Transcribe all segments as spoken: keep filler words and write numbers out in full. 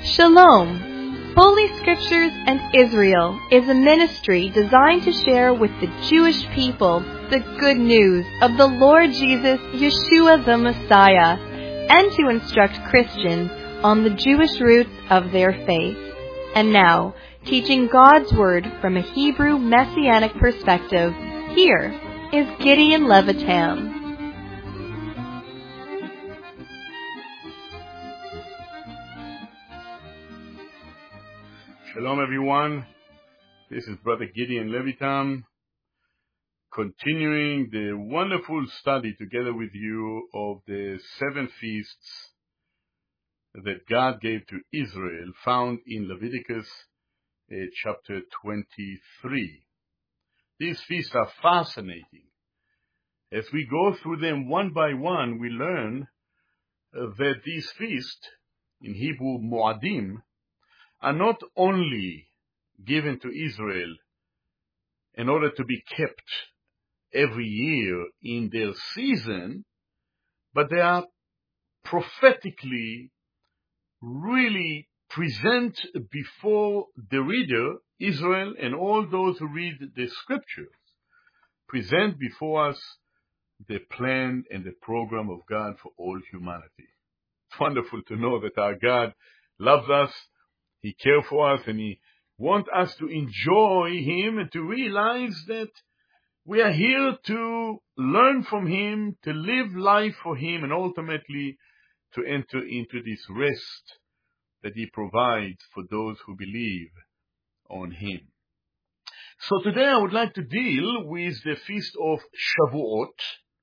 Shalom! Holy Scriptures and Israel is a ministry designed to share with the Jewish people the good news of the Lord Jesus, Yeshua the Messiah, and to instruct Christians on the Jewish roots of their faith. And now, teaching God's Word from a Hebrew Messianic perspective, here is Gideon Levitam. Shalom everyone, this is Brother Gideon Levitam, continuing the wonderful study together with you of the seven feasts that God gave to Israel, found in Leviticus uh, chapter twenty-three. These feasts are fascinating. As we go through them one by one, we learn uh, that these feasts, in Hebrew Moadim, are not only given to Israel in order to be kept every year in their season, but they are prophetically really present before the reader, Israel, and all those who read the scriptures, present before us the plan and the program of God for all humanity. It's wonderful to know that our God loves us, He cares for us, and He wants us to enjoy Him and to realize that we are here to learn from Him, to live life for Him, and ultimately to enter into this rest that He provides for those who believe on Him. So today I would like to deal with the feast of Shavuot.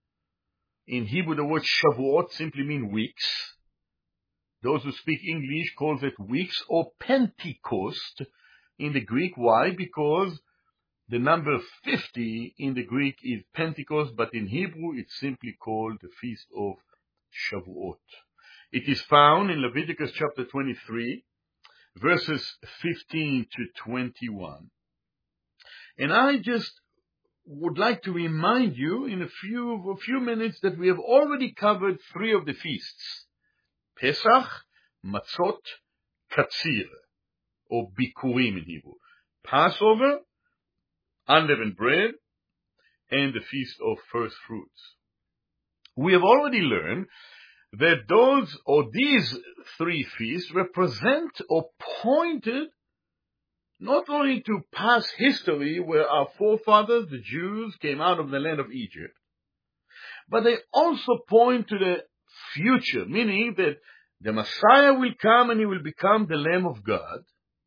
In Hebrew, the word Shavuot simply means weeks. Those who speak English call it weeks or Pentecost in the Greek. Why? Because the number fifty in the Greek is Pentecost, but in Hebrew it's simply called the Feast of Shavuot. It is found in Leviticus chapter twenty-three, verses fifteen to twenty-one. And I just would like to remind you in a few, a few minutes that we have already covered three of the feasts. Pesach, Matzot, Katzir, or Bikurim in Hebrew. Passover, unleavened bread, and the Feast of First Fruits. We have already learned that those or these three feasts represent or pointed not only to past history where our forefathers, the Jews, came out of the land of Egypt, but they also point to the future, meaning that the Messiah will come and He will become the Lamb of God,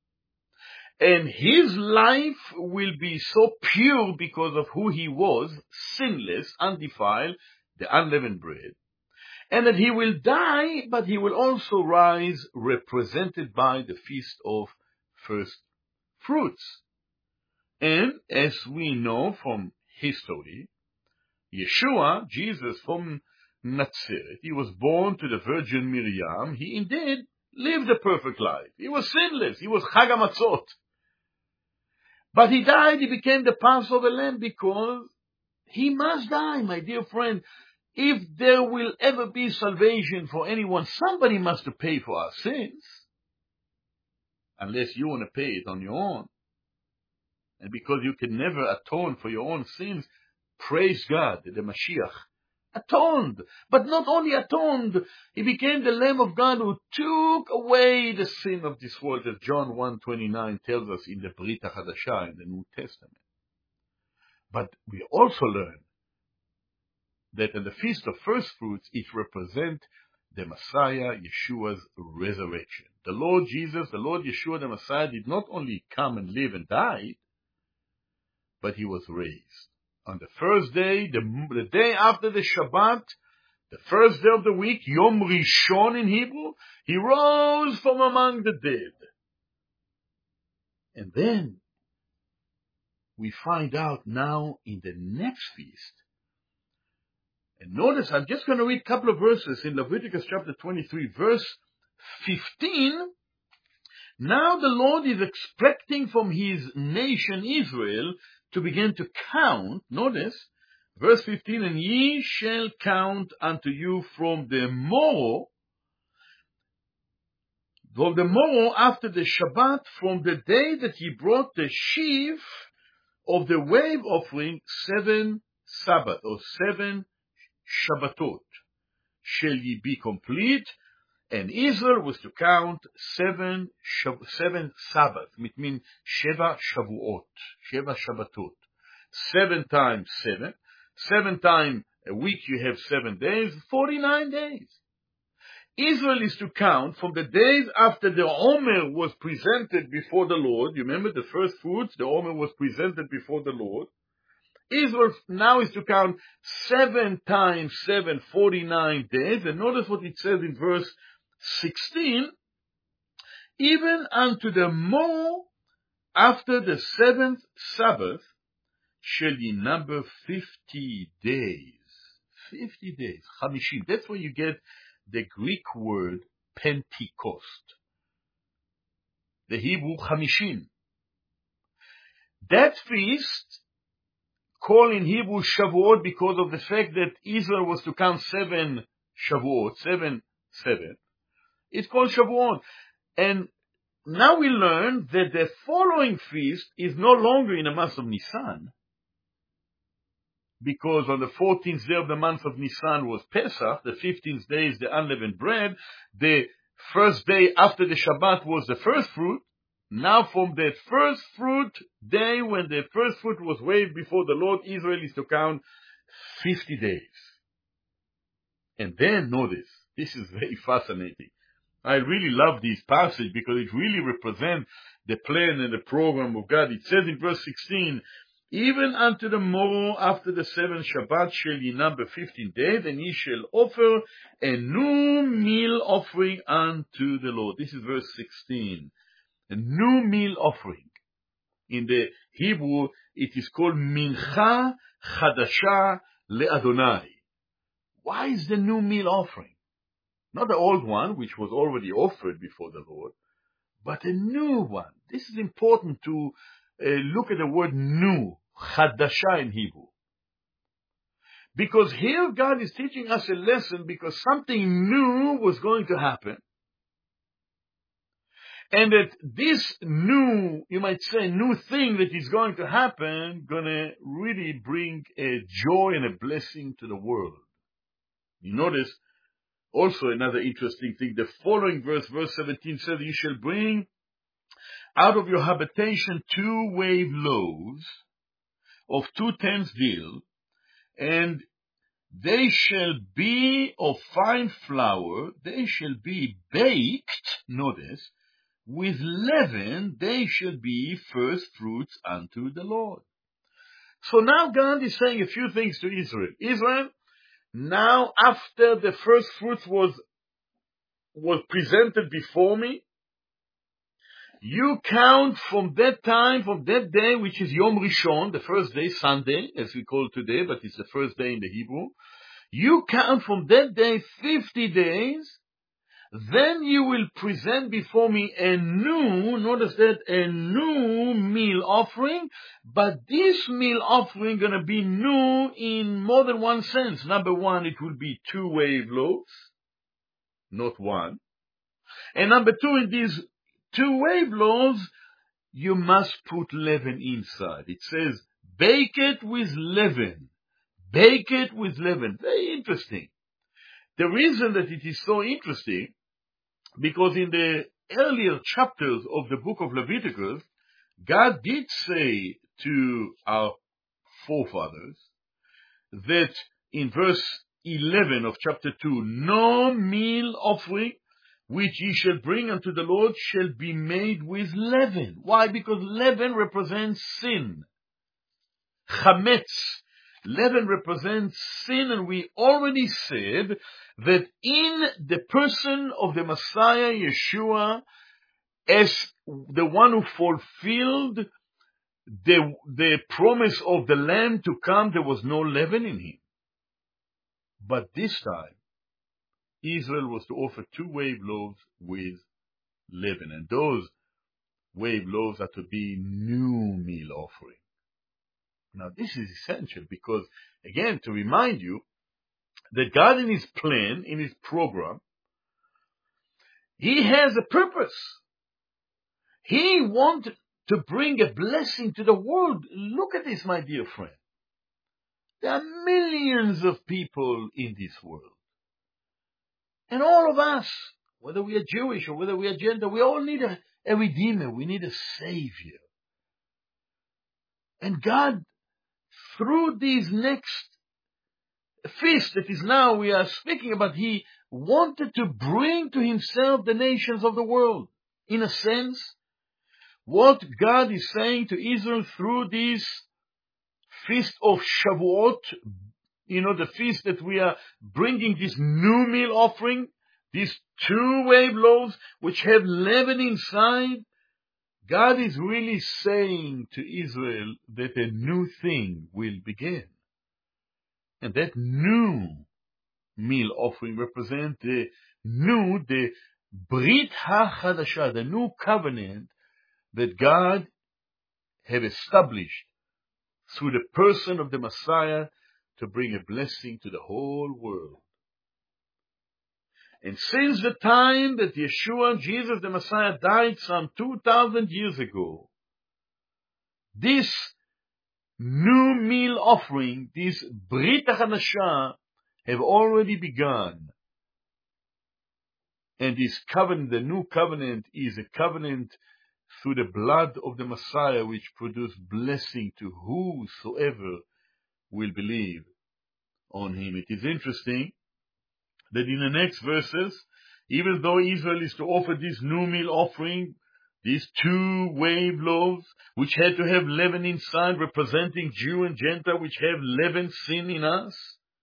and His life will be so pure because of who He was, sinless, undefiled, the unleavened bread, and that He will die, but He will also rise, represented by the Feast of First Fruits. And as we know from history, Yeshua, Jesus from Nazareth, He was born to the Virgin Miriam. He indeed lived a perfect life. He was sinless. He was Chag HaMatzot. But He died. He became the Passover lamb because He must die, my dear friend. If there will ever be salvation for anyone, somebody must pay for our sins. Unless you want to pay it on your own. And because you can never atone for your own sins, praise God, the Mashiach atoned. But not only atoned, He became the Lamb of God who took away the sin of this world, as John one twenty-nine tells us in the Brit HaChadashah, in the New Testament. But we also learn that in the Feast of First Fruits, it represents the Messiah, Yeshua's resurrection. The Lord Jesus, the Lord Yeshua, the Messiah, did not only come and live and die, but He was raised. On the first day, the, the day after the Shabbat, the first day of the week, Yom Rishon in Hebrew, He rose from among the dead. And then we find out now in the next feast. And notice, I'm just going to read a couple of verses in Leviticus chapter twenty-three, verse fifteen. Now the Lord is expecting from His nation Israel to begin to count. Notice, verse fifteen, and ye shall count unto you from the morrow from the morrow after the Shabbat, from the day that he brought the sheaf of the wave offering, seven Sabbath or seven Shabbatot shall ye be complete. And Israel was to count seven seven Sabbath, it means Sheva Shavuot, Sheva Shabbatot. Seven times seven. Seven times a week you have seven days, forty-nine days. Israel is to count from the days after the Omer was presented before the Lord. You remember the first fruits, the Omer was presented before the Lord. Israel now is to count seven times seven, forty-nine days. And notice what it says in verse sixteen. Even unto the morrow after the seventh Sabbath shall ye number fifty days. Fifty days. Chamishim. That's where you get the Greek word Pentecost. The Hebrew Chamishim. That feast, called in Hebrew Shavuot because of the fact that Israel was to count seven Shavuot, seven, seven. It's called Shavuot. And now we learn that the following feast is no longer in the month of Nisan, because on the fourteenth day of the month of Nisan was Pesach, the fifteenth day is the unleavened bread, the first day after the Shabbat was the first fruit. Now from the first fruit day, when the first fruit was waved before the Lord, Israel is to count fifty days. And then notice, this is very fascinating. I really love this passage because it really represents the plan and the program of God. It says in verse sixteen, even unto the morrow after the seventh Shabbat shall ye number fifteen days, and ye shall offer a new meal offering unto the Lord. This is verse sixteen. A new meal offering. In the Hebrew, it is called Mincha Chadasha LeAdonai. Why is the new meal offering? Not the old one, which was already offered before the Lord, but a new one. This is important to uh, look at the word new, Chadasha in Hebrew. Because here God is teaching us a lesson because something new was going to happen. And that this new, you might say, new thing that is going to happen, going to really bring a joy and a blessing to the world. You notice also another interesting thing. The following verse, verse seventeen says, you shall bring out of your habitation two wave loaves of two tenths deal, and they shall be of fine flour, they shall be baked, notice, with leaven, they shall be first fruits unto the Lord. So now God is saying a few things to Israel. Israel, now after the first fruits was, was presented before me, you count from that time, from that day, which is Yom Rishon, the first day, Sunday, as we call today, but it's the first day in the Hebrew. You count from that day fifty days, then you will present before me a new, notice that, a new meal offering, but this meal offering going to be new in more than one sense. Number one, it will be two wave loaves, not one. And number two, in these two wave loaves, you must put leaven inside. It says, bake it with leaven. Bake it with leaven. Very interesting. The reason that it is so interesting, because in the earlier chapters of the book of Leviticus, God did say to our forefathers that in verse eleven of chapter two, no meal offering which ye shall bring unto the Lord shall be made with leaven. Why? Because leaven represents sin. Chametz. Leaven represents sin, and we already said that in the person of the Messiah, Yeshua, as the one who fulfilled the, the promise of the Lamb to come, there was no leaven in him. But this time, Israel was to offer two wave loaves with leaven, and those wave loaves are to be new meal offering. Now, this is essential because, again, to remind you that God in His plan, in His program, He has a purpose. He wanted to bring a blessing to the world. Look at this, my dear friend. There are millions of people in this world. And all of us, whether we are Jewish or whether we are Gentile, we all need a, a Redeemer. We need a Savior. And God, through these next feast that is now we are speaking about, He wanted to bring to Himself the nations of the world. In a sense, what God is saying to Israel through this feast of Shavuot, you know, the feast that we are bringing this new meal offering, these two wave loaves which have leaven inside, God is really saying to Israel that a new thing will begin. And that new meal offering represents the new, the Brit HaChadashah, the new covenant that God have established through the person of the Messiah to bring a blessing to the whole world. And since the time that Yeshua, Jesus the Messiah, died some two thousand years ago, this new meal offering, this Brit HaChadashah, have already begun. And this covenant, the new covenant, is a covenant through the blood of the Messiah, which produces blessing to whosoever will believe on Him. It is interesting that in the next verses, even though Israel is to offer this new meal offering, these two wave loaves, which had to have leaven inside, representing Jew and Gentile, which have leaven, sin in us.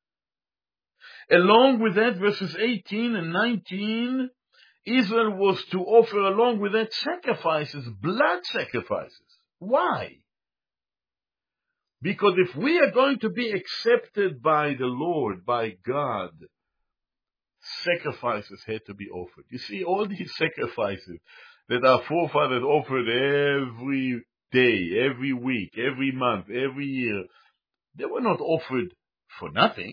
Along with that, verses eighteen and nineteen, Israel was to offer along with that sacrifices, blood sacrifices. Why? Because if we are going to be accepted by the Lord, by God, sacrifices had to be offered. You see, all these sacrifices that our forefathers offered every day, every week, every month, every year, they were not offered for nothing.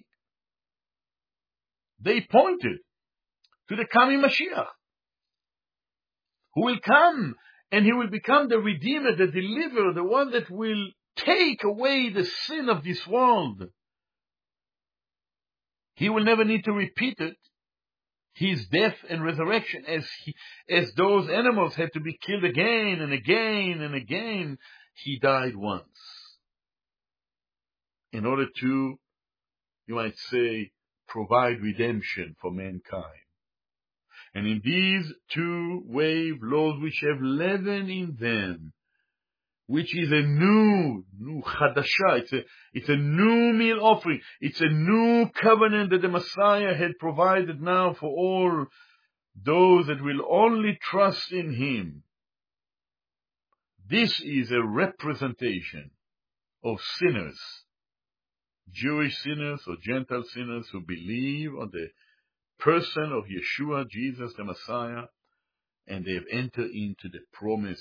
They pointed to the coming Mashiach, who will come, and He will become the Redeemer, the Deliverer, the one that will take away the sin of this world. He will never need to repeat it. His death and resurrection, as he, as those animals had to be killed again and again and again, He died once. In order to, you might say, provide redemption for mankind. And in these two wave loaves which have leaven in them, which is a new, new Chadashah, it's a, it's a new meal offering, it's a new covenant that the Messiah had provided now for all those that will only trust in Him. This is a representation of sinners, Jewish sinners or Gentile sinners who believe on the person of Yeshua, Jesus the Messiah, and they have entered into the promise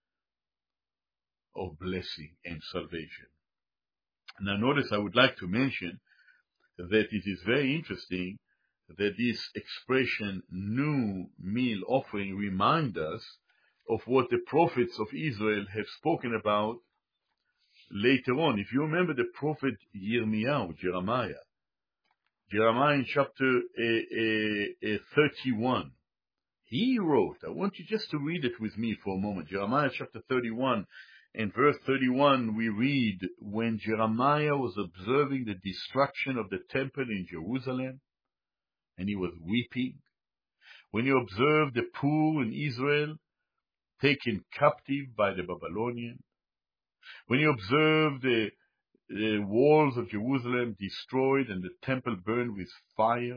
of blessing and salvation. Now notice, I would like to mention that it is very interesting that this expression, new meal offering, reminds us of what the prophets of Israel have spoken about later on. If you remember the prophet Yirmiyahu, Jeremiah, Jeremiah in chapter uh, uh, uh, thirty-one, he wrote, I want you just to read it with me for a moment. Jeremiah chapter thirty-one, and verse thirty-one, we read, when Jeremiah was observing the destruction of the temple in Jerusalem, and he was weeping, when he observed the poor in Israel taken captive by the Babylonians, when he observed the, the walls of Jerusalem destroyed and the temple burned with fire,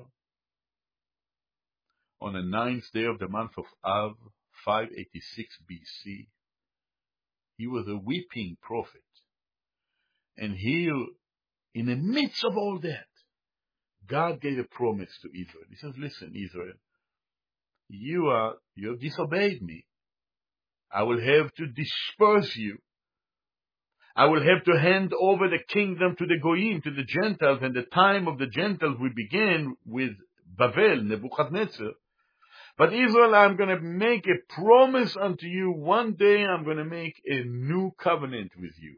on the ninth day of the month of Av, five eighty-six B C, he was a weeping prophet. And here, in the midst of all that, God gave a promise to Israel. He says, listen, Israel, you are, you have disobeyed me. I will have to disperse you. I will have to hand over the kingdom to the Goyim, to the Gentiles, and the time of the Gentiles will begin with Babel, Nebuchadnezzar. But Israel, I'm going to make a promise unto you. One day I'm going to make a new covenant with you.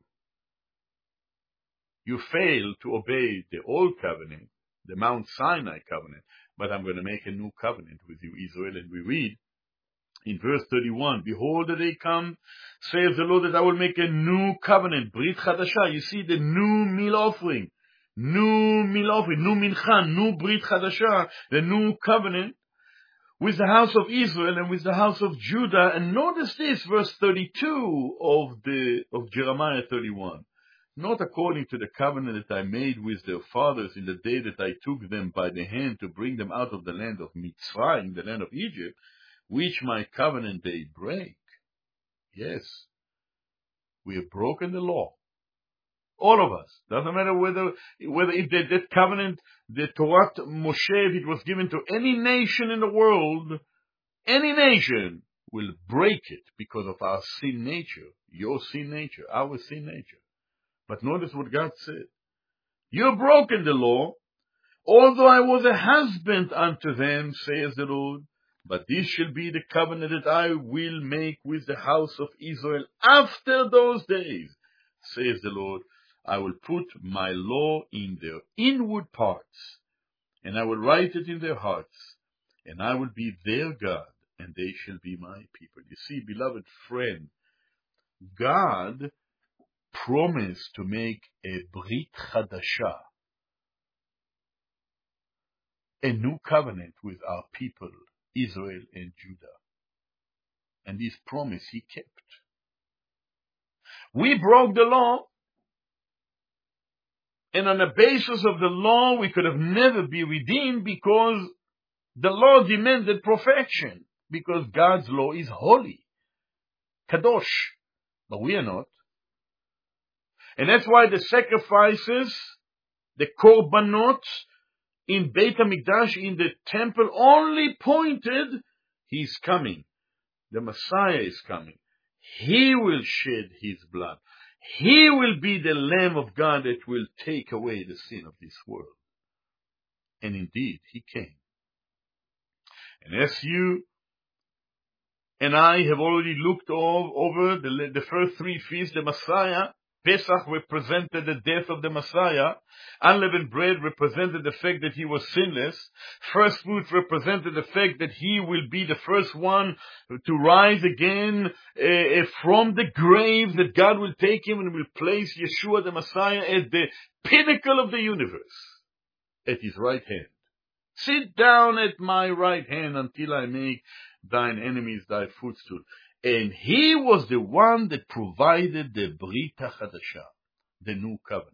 You failed to obey the old covenant, the Mount Sinai covenant, but I'm going to make a new covenant with you, Israel. And we read in verse thirty-one, behold, the day come, says the Lord, that I will make a new covenant, Brit Chadasha. You see the new meal offering, new meal offering, new mincha, new Brit Chadasha, the new covenant with the house of Israel and with the house of Judah. And notice this, verse thirty-two of the of Jeremiah thirty-one. Not according to the covenant that I made with their fathers in the day that I took them by the hand to bring them out of the land of Mitzrayim, the land of Egypt, which my covenant they break. Yes, we have broken the law. All of us. Doesn't matter whether, whether if that, that covenant, the Torah Moshe, if it was given to any nation in the world, any nation will break it because of our sin nature, your sin nature, our sin nature. But notice what God said. You have broken the law, although I was a husband unto them, says the Lord. But this shall be the covenant that I will make with the house of Israel after those days, says the Lord. I will put my law in their inward parts, and I will write it in their hearts, and I will be their God, and they shall be my people. You see, beloved friend, God promised to make a Brit Chadasha, a new covenant with our people, Israel and Judah. And this promise he kept. We broke the law, and on the basis of the law, we could have never be redeemed because the law demanded perfection, because God's law is holy, kadosh, but we are not. And that's why the sacrifices, the korbanot in Beit HaMikdash, in the temple, only pointed, he's coming. The Messiah is coming. He will shed his blood. He will be the Lamb of God that will take away the sin of this world. And indeed, he came. And as you and I have already looked all over the, the first three feasts, the Messiah, Pesach represented the death of the Messiah. Unleavened bread represented the fact that he was sinless. First fruits represented the fact that he will be the first one to rise again uh, from the grave, that God will take him and will place Yeshua the Messiah at the pinnacle of the universe, at his right hand. Sit down at my right hand until I make thine enemies thy footstool. And he was the one that provided the Brit HaChadasha, the new covenant.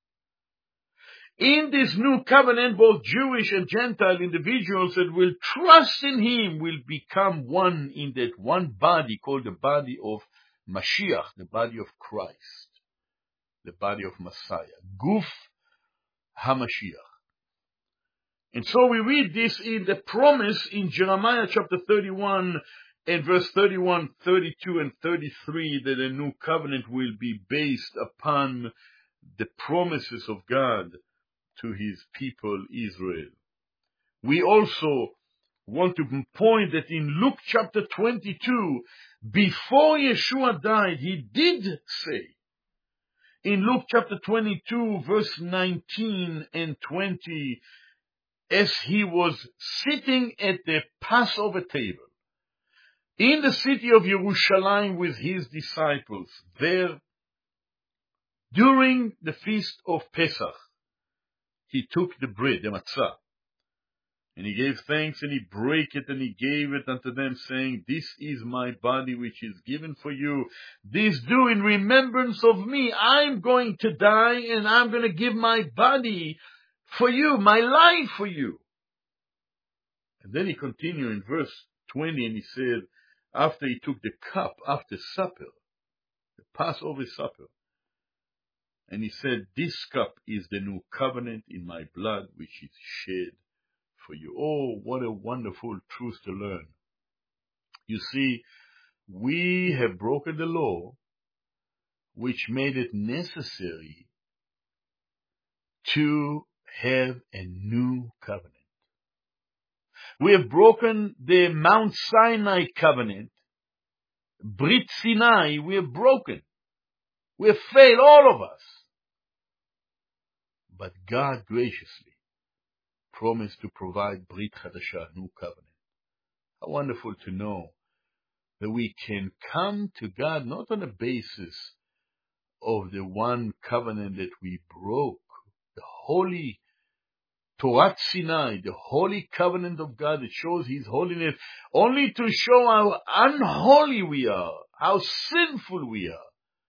In this new covenant, both Jewish and Gentile individuals that will trust in him will become one in that one body called the body of Mashiach, the body of Christ, the body of Messiah, Guf HaMashiach. And so we read this in the promise in Jeremiah chapter thirty-one, in verse thirty-one, thirty-two, and thirty-three, that a new covenant will be based upon the promises of God to his people Israel. We also want to point that in Luke chapter twenty-two, before Yeshua died, he did say, in Luke chapter twenty-two, verse nineteen and twenty, as he was sitting at the Passover table, in the city of Jerusalem with his disciples, there, during the feast of Pesach, he took the bread, the matzah, and he gave thanks, and he brake it, and he gave it unto them, saying, this is my body which is given for you. This do in remembrance of me. I'm going to die, and I'm going to give my body for you, my life for you. And then he continued in verse twenty, and he said, after he took the cup, after supper, the Passover supper, and he said, this cup is the new covenant in my blood, which is shed for you. Oh, what a wonderful truth to learn. You see, we have broken the law, which made it necessary to have a new covenant. We have broken the Mount Sinai covenant. Brit Sinai, we have broken. We have failed, all of us. But God graciously promised to provide Brit Chadashah, new covenant. How wonderful to know that we can come to God not on the basis of the one covenant that we broke, the holy Torah Sinai, the holy covenant of God that shows His holiness, only to show how unholy we are, how sinful we are.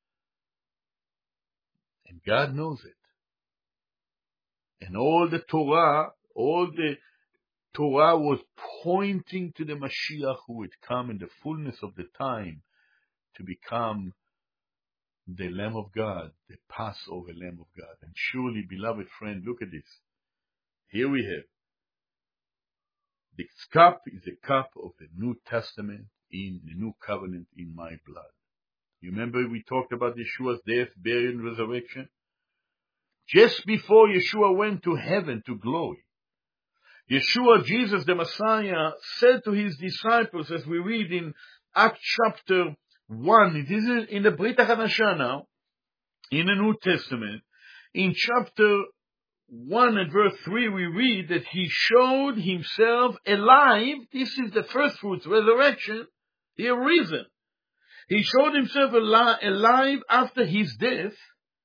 And God knows it. And all the Torah, all the Torah was pointing to the Mashiach who would come in the fullness of the time to become the Lamb of God, the Passover Lamb of God. And surely, beloved friend, look at this. Here we have. This cup is a cup of the New Testament, in the New Covenant in my blood. You remember we talked about Yeshua's death, burial, and resurrection? Just before Yeshua went to heaven, to glory, Yeshua, Jesus the Messiah, said to His disciples, as we read in Acts chapter one, it is in the Brit HaChadashah now, in the New Testament, in chapter one and verse three, we read that He showed Himself alive. This is the first fruits, resurrection, the reason. He showed Himself ali- alive after His death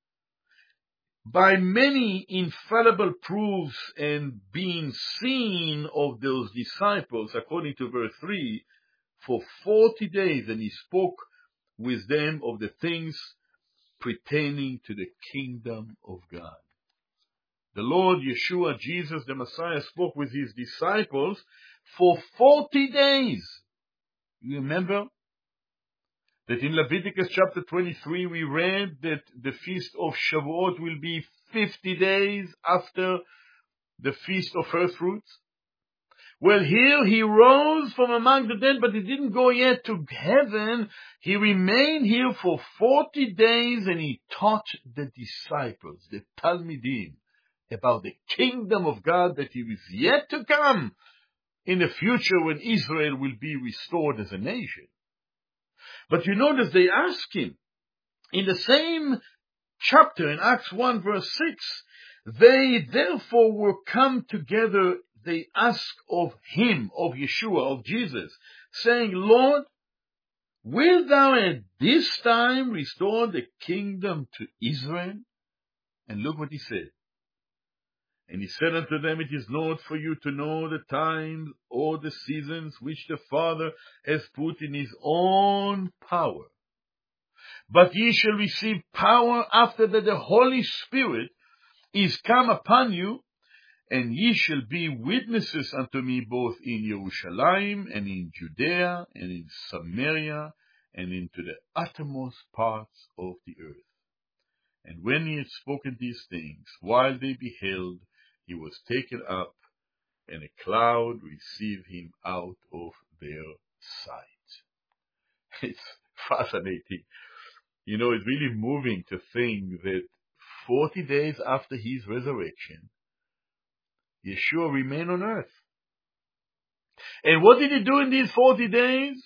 by many infallible proofs and being seen of those disciples, according to verse three, for forty days, and He spoke with them of the things pertaining to the kingdom of God. The Lord Yeshua, Jesus the Messiah, spoke with His disciples for forty days. You remember that in Leviticus chapter twenty-three we read that the feast of Shavuot will be fifty days after the feast of first fruits? Well, here He rose from among the dead, but He didn't go yet to heaven. He remained here for forty days and He taught the disciples, the Talmidim, about the kingdom of God that He is yet to come in the future when Israel will be restored as a nation. But you notice they ask Him, in the same chapter, in Acts one verse six, they therefore were come together, they ask of Him, of Yeshua, of Jesus, saying, Lord, wilt Thou at this time restore the kingdom to Israel? And look what He said. And He said unto them, it is not for you to know the times or the seasons which the Father has put in His own power. But ye shall receive power after that the Holy Spirit is come upon you, and ye shall be witnesses unto me both in Jerusalem and in Judea and in Samaria and into the uttermost parts of the earth. And when He had spoken these things, while they beheld, He was taken up, and a cloud received Him out of their sight. It's fascinating. You know, it's really moving to think that forty days after His resurrection, Yeshua remained on earth. And what did He do in these forty days?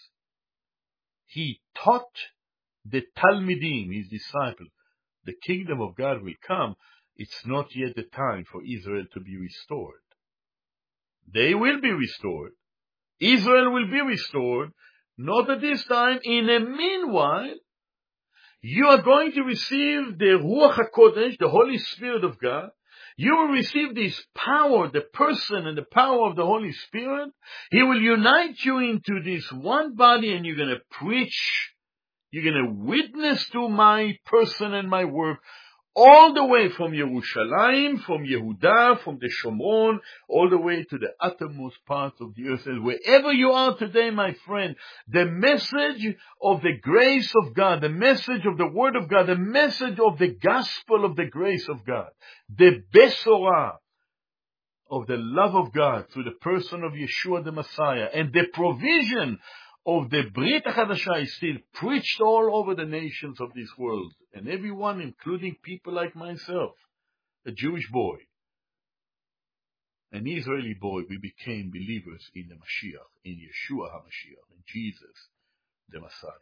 He taught the Talmidim, His disciples, the kingdom of God will come. It's not yet the time for Israel to be restored. They will be restored. Israel will be restored. Not at this time. In the meanwhile, you are going to receive the Ruach HaKodesh, the Holy Spirit of God. You will receive this power, the person and the power of the Holy Spirit. He will unite you into this one body, and you're going to preach. You're going to witness to my person and my work all the way from Jerusalem, from Yehuda, from the Shomron, all the way to the uttermost parts of the earth. And wherever you are today, my friend, the message of the grace of God, the message of the Word of God, the message of the gospel of the grace of God, the Besorah of the love of God through the person of Yeshua the Messiah, and the provision of the Brit HaChadashah is still preached all over the nations of this world. And everyone, including people like myself, a Jewish boy, an Israeli boy, we became believers in the Mashiach, in Yeshua HaMashiach, in Jesus, the Messiah.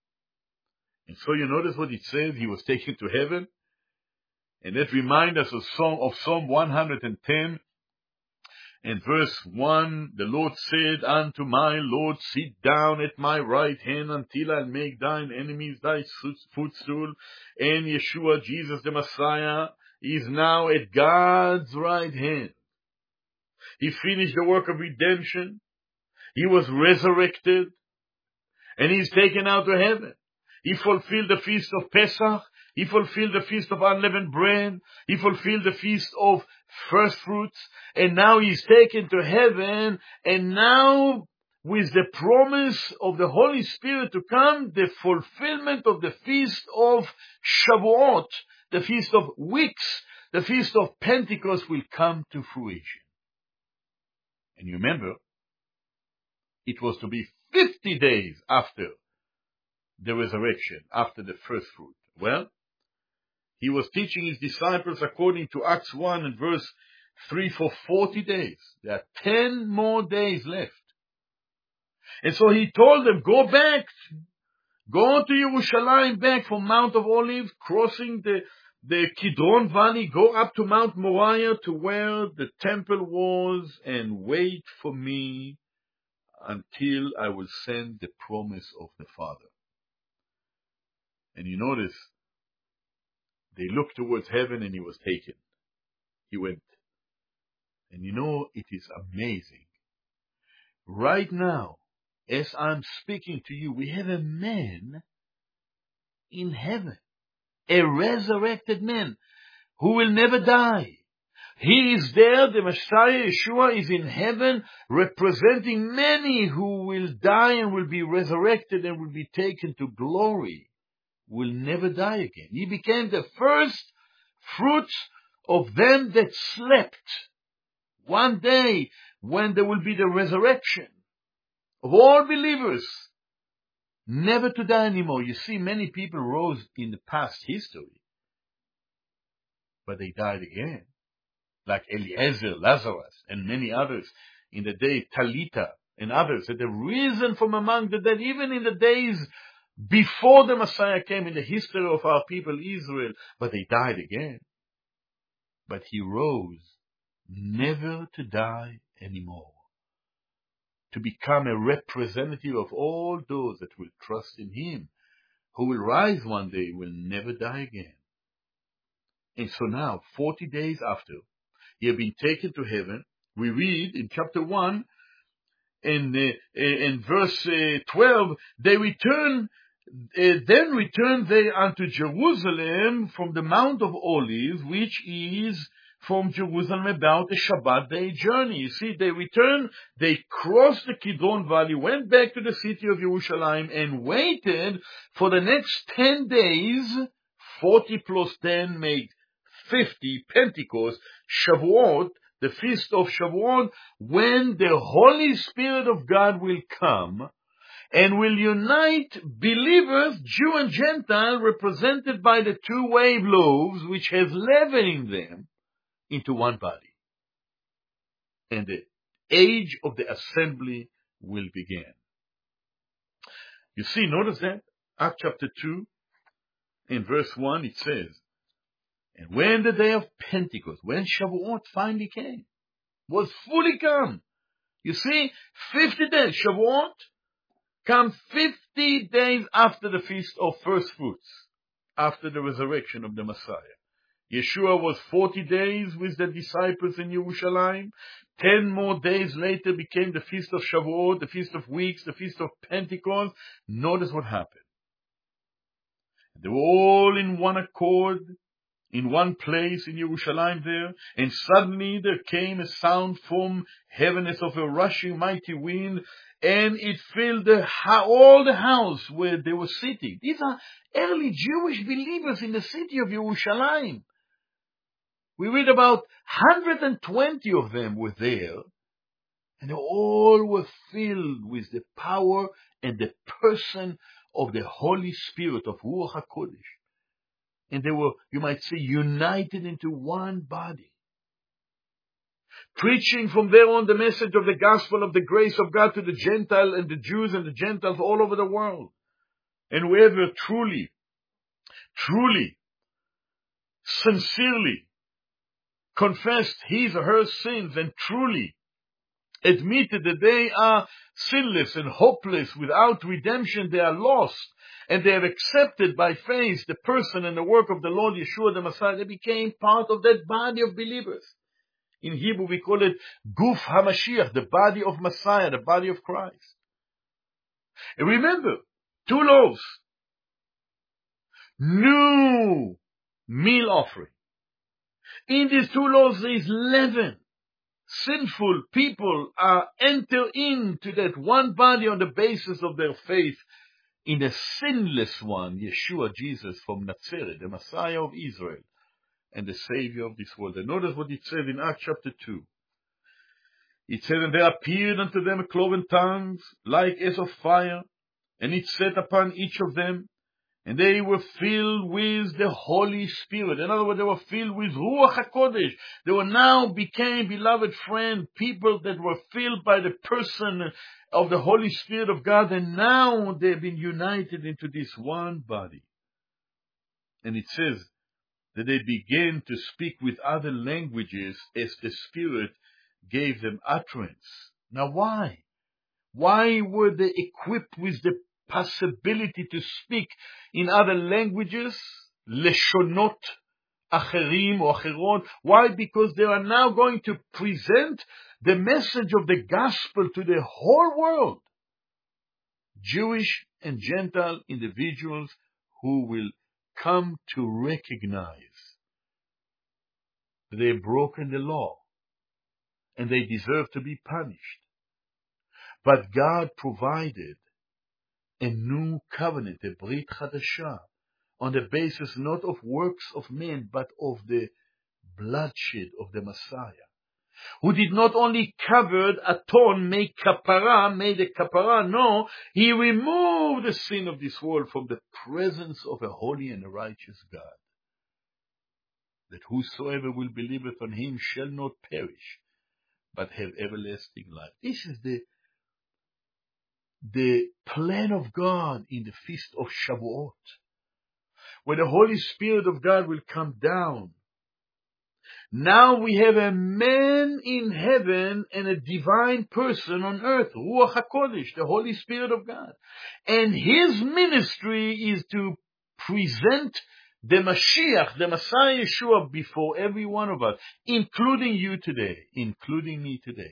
And so you notice what it says, he was taken to heaven. And that reminds us of Psalm, of Psalm one hundred ten. And verse one, the Lord said unto my Lord, sit down at my right hand until I make thine enemies thy footstool. And Yeshua, Jesus the Messiah, is now at God's right hand. He finished the work of redemption. He was resurrected. And he's taken out to heaven. He fulfilled the feast of Pesach. He fulfilled the feast of unleavened bread. He fulfilled the feast of first fruits. And now he's taken to heaven. And now, with the promise of the Holy Spirit to come, the fulfillment of the feast of Shavuot, the feast of weeks, the feast of Pentecost will come to fruition. And you remember, it was to be fifty days after the resurrection, after the first fruit. Well, he was teaching his disciples according to Acts one and verse three for forty days. There are ten more days left. And so he told them, go back, go to Yerushalayim, back from Mount of Olives, crossing the, the Kidron Valley, go up to Mount Moriah to where the temple was, and wait for me until I will send the promise of the Father. And you notice, they looked towards heaven and he was taken. He went. And you know, it is amazing. Right now, as I'm speaking to you, we have a man in heaven. A resurrected man who will never die. He is there, the Messiah, Yeshua, is in heaven, representing many who will die and will be resurrected and will be taken to glory. Will never die again. He became the first fruits of them that slept. One day, when there will be the resurrection of all believers, never to die anymore. You see, many people rose in the past history, but they died again. Like Eliezer, Lazarus, and many others in the day, Talita, and others that have risen from among the dead, even in the days before the Messiah came in the history of our people Israel, but they died again. But he rose never to die anymore, to become a representative of all those that will trust in him, who will rise one day, will never die again. And so now, forty days after he had been taken to heaven, we read in chapter one, and uh, in verse uh, twelve, they return Uh, then returned they unto Jerusalem from the Mount of Olives, which is from Jerusalem about a Shabbat day journey. You see, they returned, they crossed the Kidron Valley, went back to the city of Jerusalem, and waited for the next ten days, forty plus ten made fifty, Pentecost, Shavuot, the feast of Shavuot, when the Holy Spirit of God will come, and will unite believers, Jew and Gentile, represented by the two wave loaves, which has leaven in them, into one body. And the age of the assembly will begin. You see, notice that, Acts chapter two, in verse one, it says, and when the day of Pentecost, when Shavuot finally came, was fully come. You see, fifty days, Shavuot, come fifty days after the feast of first fruits, after the resurrection of the Messiah. Yeshua was forty days with the disciples in Yerushalayim. Ten more days later became the feast of Shavuot, the feast of weeks, the feast of Pentecost. Notice what happened. They were all in one accord, in one place in Yerushalayim there, and suddenly there came a sound from heaven as of a rushing mighty wind, and it filled the, all the house where they were sitting. These are early Jewish believers in the city of Yerushalayim. We read about one hundred twenty of them were there, and they all were filled with the power and the person of the Holy Spirit of Ruach HaKodesh. And they were, you might say, united into one body. preaching from there on the message of the gospel of the grace of God to the Gentile and the Jews and the Gentiles all over the world. And whoever truly, truly, sincerely confessed his or her sins and truly admitted that they are sinless and hopeless, without redemption, they are lost, and they have accepted by faith the person and the work of the Lord Yeshua the Messiah, they became part of that body of believers. In Hebrew we call it Guf HaMashiach, the body of Messiah, the body of Christ. And remember, two loaves, new meal offering. In these two loaves there is leaven. Sinful people are enter into that one body on the basis of their faith in the sinless one, Yeshua Jesus from Nazareth, the Messiah of Israel and the Savior of this world. And notice what it says in Acts chapter two. It says, and there appeared unto them cloven tongues like as of fire, and it sat upon each of them, and they were filled with the Holy Spirit. In other words, they were filled with Ruach HaKodesh. They were now became, beloved friend, people that were filled by the person of the Holy Spirit of God, and now they've been united into this one body. And it says that they began to speak with other languages as the Spirit gave them utterance. Now why? Why were they equipped with the possibility to speak in other languages, leshonot acherim or acherot? Why? Because they are now going to present the message of the gospel to the whole world. Jewish and Gentile individuals who will come to recognize that they have broken the law and they deserve to be punished. But God provided a new covenant, a Brit Chadashah, on the basis not of works of men, but of the bloodshed of the Messiah, who did not only cover, atone, make kapara, made a kapara, no, he removed the sin of this world from the presence of a holy and a righteous God, that whosoever will believeth on him shall not perish, but have everlasting life. This is the the plan of God in the feast of Shavuot, where the Holy Spirit of God will come down. Now we have a man in heaven and a divine person on earth, Ruach HaKodesh, the Holy Spirit of God. And his ministry is to present the Mashiach, the Messiah Yeshua, before every one of us, including you today, including me today.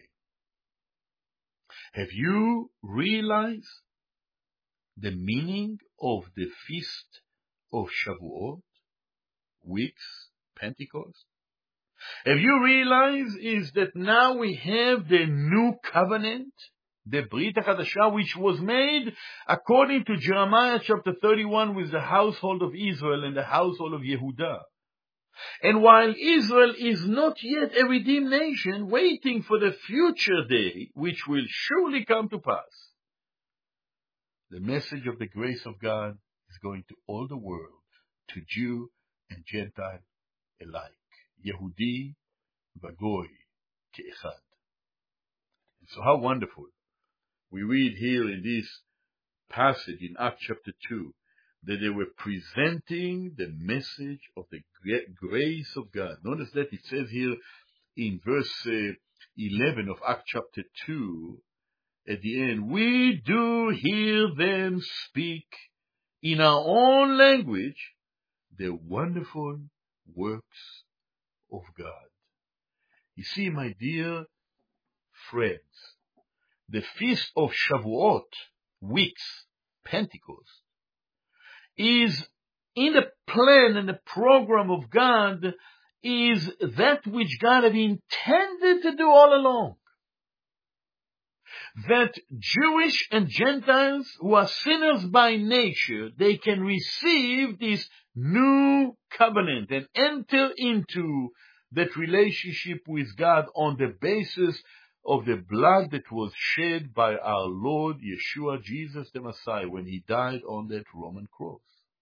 Have you realized the meaning of the feast of Shavuot, weeks, Pentecost? Have you realized is that now we have the new covenant, the Brit HaChadashah, which was made according to Jeremiah chapter thirty-one with the household of Israel and the household of Yehudah. And while Israel is not yet a redeemed nation, waiting for the future day, which will surely come to pass, the message of the grace of God is going to all the world, to Jew and Gentile alike. Yehudi v'goy ke'echad. And so how wonderful. We read here in this passage in Acts chapter two, that they were presenting the message of the grace of God. Notice that it says here in verse uh, eleven of Acts chapter two, at the end, we do hear them speak in our own language the wonderful works of God. You see, my dear friends, the feast of Shavuot, weeks, Pentecost, is in the plan and the program of God, is that which God had intended to do all along. That Jewish and Gentiles who are sinners by nature, they can receive this new covenant and enter into that relationship with God on the basis of the blood that was shed by our Lord Yeshua Jesus the Messiah when he died on that Roman cross.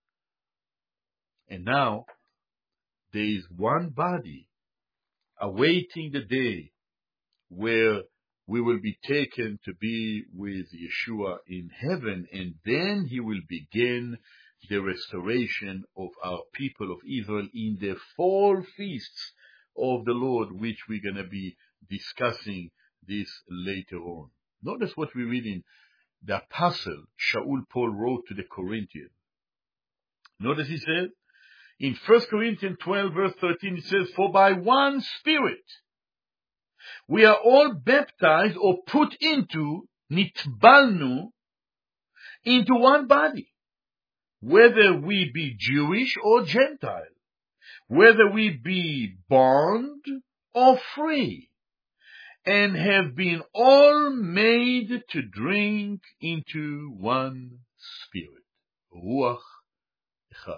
And now there is one body awaiting the day where we will be taken to be with Yeshua in heaven, and then he will begin the restoration of our people of Israel in the fall feasts of the Lord, which we're going to be discussing this later on. Notice what we read in the apostle Shaul Paul wrote to the Corinthians. Notice he said in First Corinthians twelve verse thirteen, it says, "For by one Spirit we are all baptized or put into, nitbalnu, into one body, whether we be Jewish or Gentile, whether we be bond or free, and have been all made to drink into one Spirit." Ruach Echad.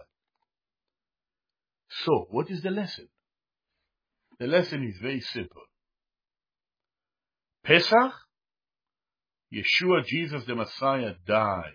So, what is the lesson? The lesson is very simple. Pesach, Yeshua, Jesus the Messiah, died.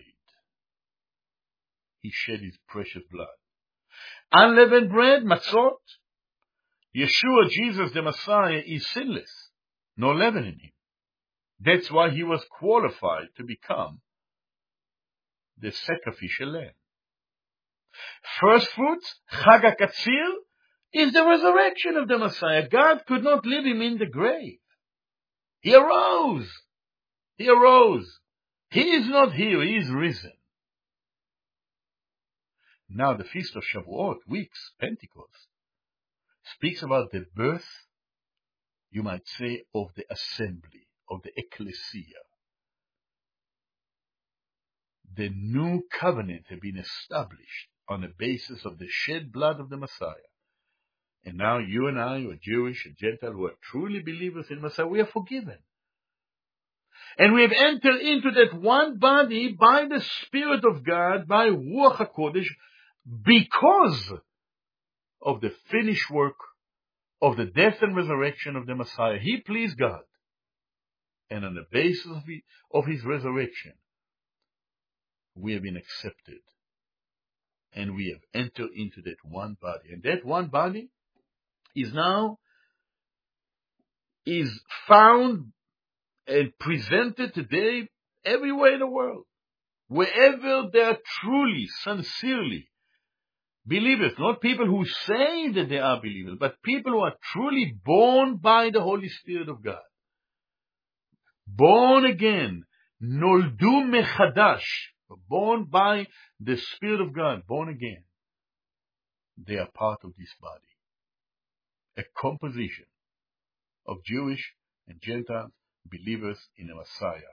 He shed his precious blood. Unleavened bread, matzot, Yeshua, Jesus the Messiah, is sinless. No leaven in him. That's why he was qualified to become the sacrificial lamb. First fruits, Chag HaKatzir, is the resurrection of the Messiah. God could not leave him in the grave. He arose. He arose. He is not here. He is risen. Now the Feast of Shavuot, weeks, Pentecost, speaks about the birth, you might say, of the assembly, of the ecclesia. The new covenant had been established on the basis of the shed blood of the Messiah. And now you and I, who are Jewish and Gentile, who are truly believers in Messiah, we are forgiven. And we have entered into that one body by the Spirit of God, by Ruach HaKodesh, because of the finished work of the death and resurrection of the Messiah. He pleased God. And on the basis of his, of his resurrection, we have been accepted. And we have entered into that one body. And that one body is now, is found and presented today everywhere in the world. Wherever there are truly, sincerely believers, not people who say that they are believers, but people who are truly born by the Holy Spirit of God. Born again, noldu mechadash, born by the Spirit of God, born again. They are part of this body. A composition of Jewish and Gentile believers in the Messiah,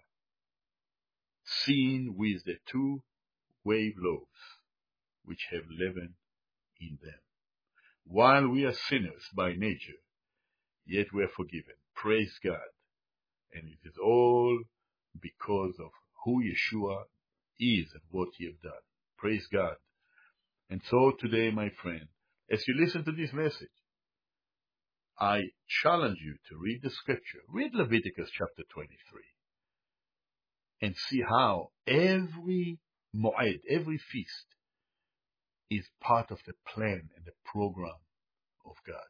seen with the two wave loaves which have leaven in them. While we are sinners by nature, yet we are forgiven. Praise God. And it is all because of who Yeshua is and what he has done. Praise God. And so today, my friend, as you listen to this message, I challenge you to read the scripture. Read Leviticus chapter twenty-three and see how every Moed, every feast, is part of the plan and the program of God.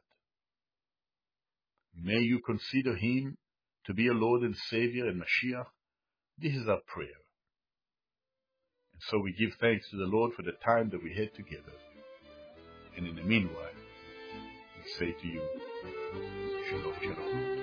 May you consider him to be a Lord and Savior and Mashiach. This is our prayer. And so we give thanks to the Lord for the time that we had together. And in the meanwhile, we say to you, Shalom, Shalom.